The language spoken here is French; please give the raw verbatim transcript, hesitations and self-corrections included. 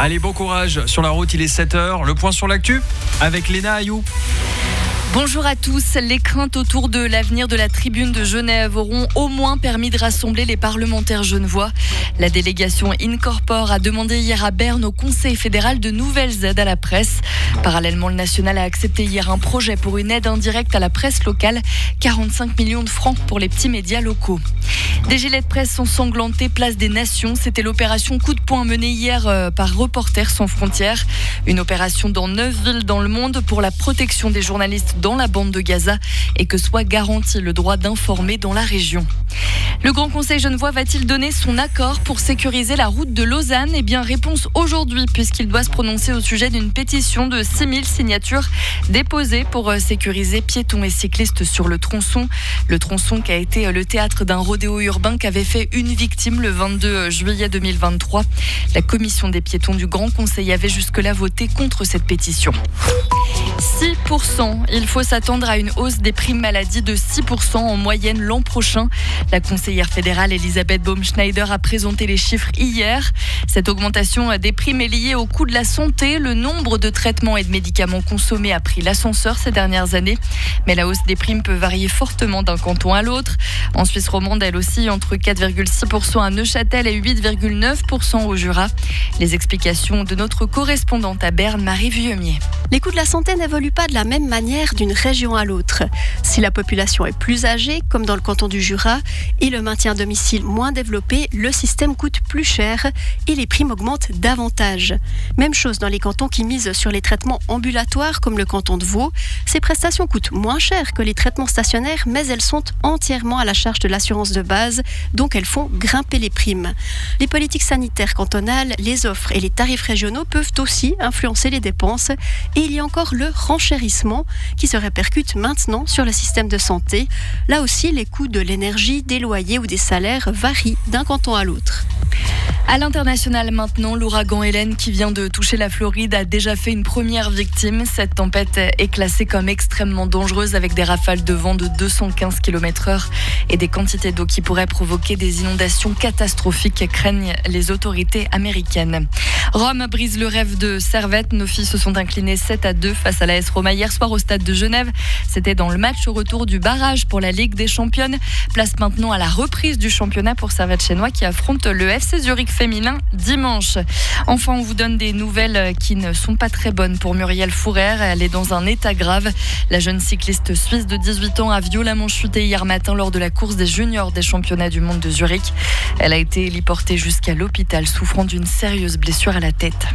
Allez, bon courage sur la route, il est sept heures. Le point sur l'actu avec Léna Ayou. Bonjour à tous. Les craintes autour de l'avenir de la tribune de Genève auront au moins permis de rassembler les parlementaires genevois. La délégation Incorpore a demandé hier à Berne au Conseil fédéral de nouvelles aides à la presse. Parallèlement, le national a accepté hier un projet pour une aide indirecte à la presse locale, quarante-cinq millions de francs pour les petits médias locaux. Des gilets de presse ensanglantés place des Nations. C'était l'opération Coup de poing menée hier par Reporters sans frontières. Une opération dans neuf villes dans le monde pour la protection des journalistes dans la bande de Gaza et que soit garanti le droit d'informer dans la région. Le Grand Conseil genevois va-t-il donner son accord pour sécuriser la route de Lausanne ? Eh bien, réponse aujourd'hui, puisqu'il doit se prononcer au sujet d'une pétition de six mille signatures déposées pour sécuriser piétons et cyclistes sur le tronçon. Le tronçon qui a été le théâtre d'un rodéo urbain qui avait fait une victime le vingt-deux juillet deux mille vingt-trois. La commission des piétons du Grand Conseil avait jusque-là voté contre cette pétition. six pour cent. Il faut s'attendre à une hausse des primes maladie de six pour cent en moyenne l'an prochain. La conseillère fédérale Elisabeth Baumschneider a présenté les chiffres hier. Cette augmentation des primes est liée au coût de la santé. Le nombre de traitements et de médicaments consommés a pris l'ascenseur ces dernières années. Mais la hausse des primes peut varier fortement d'un canton à l'autre. En Suisse romande, elle aussi, entre quatre virgule six pour cent à Neuchâtel et huit virgule neuf pour cent au Jura. Les explications de notre correspondante à Berne, Marie Vieumier. Les coûts de la santé n'évoluent pas de la même manière d'une région à l'autre. Si la population est plus âgée, comme dans le canton du Jura, et le maintien à domicile moins développé, le système coûte plus cher et les primes augmentent davantage. Même chose dans les cantons qui misent sur les traitements ambulatoires, comme le canton de Vaud. Ces prestations coûtent moins cher que les traitements stationnaires, mais elles sont entièrement à la charge de l'assurance de base, donc elles font grimper les primes. Les politiques sanitaires cantonales, les offres et les tarifs régionaux peuvent aussi influencer les dépenses. Et il y a encore le renchérissement qui se répercute maintenant sur le système de santé. Là aussi, les coûts de l'énergie, des loyers ou des salaires varient d'un canton à l'autre. À l'international maintenant, l'ouragan Hélène qui vient de toucher la Floride a déjà fait une première victime. Cette tempête est classée comme extrêmement dangereuse avec des rafales de vent de deux cent quinze kilomètres heure et des quantités d'eau qui pourraient provoquer des inondations catastrophiques, craignent les autorités américaines. Rome brise le rêve de Servette. Nos filles se sont inclinées sept à deux face à l'A S Roma hier soir au stade de Genève. C'était dans le match au retour du barrage pour la Ligue des Championnes. Place maintenant à la reprise du championnat pour Servette Chénois qui affronte le F C Zurich féminin dimanche. Enfin, on vous donne des nouvelles qui ne sont pas très bonnes pour Muriel Fourer. Elle est dans un état grave. La jeune cycliste suisse de dix-huit ans a violemment chuté hier matin lors de la course des juniors des championnats du monde de Zurich. Elle a été héliportée jusqu'à l'hôpital souffrant d'une sérieuse blessure à la tête.